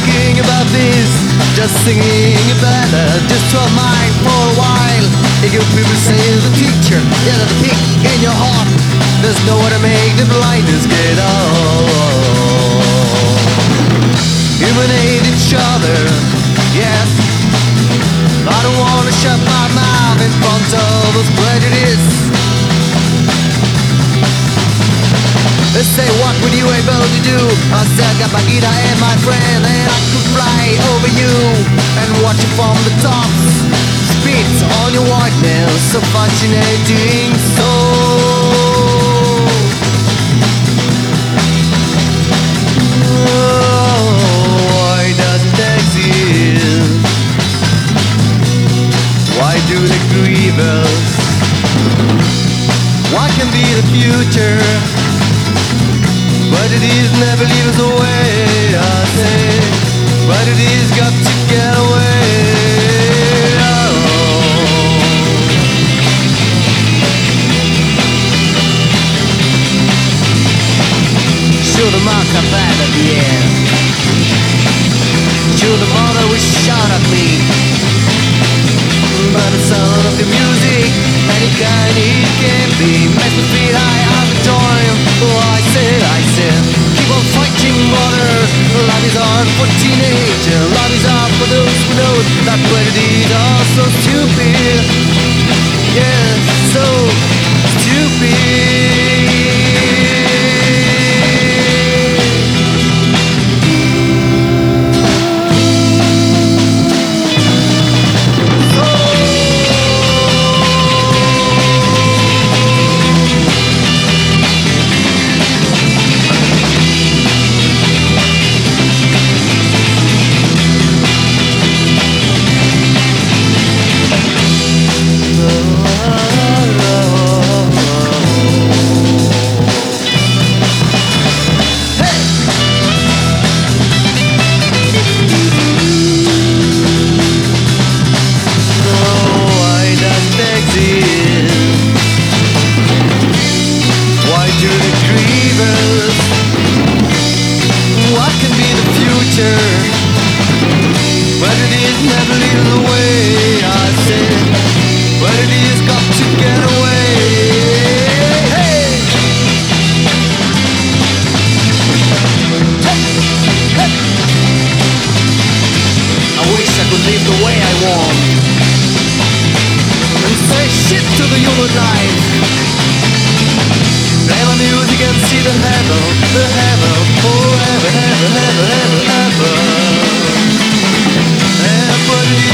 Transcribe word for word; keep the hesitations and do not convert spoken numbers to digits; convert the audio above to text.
thinking about this, just singing a ballad, just to have mine for a while. If you people say the teacher, yeah, the pick in your heart, there's no way to make the blinders get out. Humanate each other, yes. I don't wanna shut my mouth in front of this prejudice. They say, what were you able to do? I said, got my guitar and my friend, and I could fly over you and watch you from the top. Spit on your whiteness, so fascinating soul. Oh, why does it exist? Why do they grieve us? What can be the future? But it is never leave us away, I say. But it is got to get away. Oh. Show the mark up bad at the end. Show the mother will shout at me. But the sound of the music, any kind it can be, makes me feel I have a time. Oh, I said, I said, keep on fighting, brother. Love is hard for teenagers. Love is hard for those who know that prejudice are so stupid. Yeah, so stupid. But it is never leading the way, I said. But it is got to get away. Hey! Hey! Hey! I wish I could live the way I want and say shit to the human life. Play my music and see the heaven, the heaven, forever, ever, ever, ever, ever. But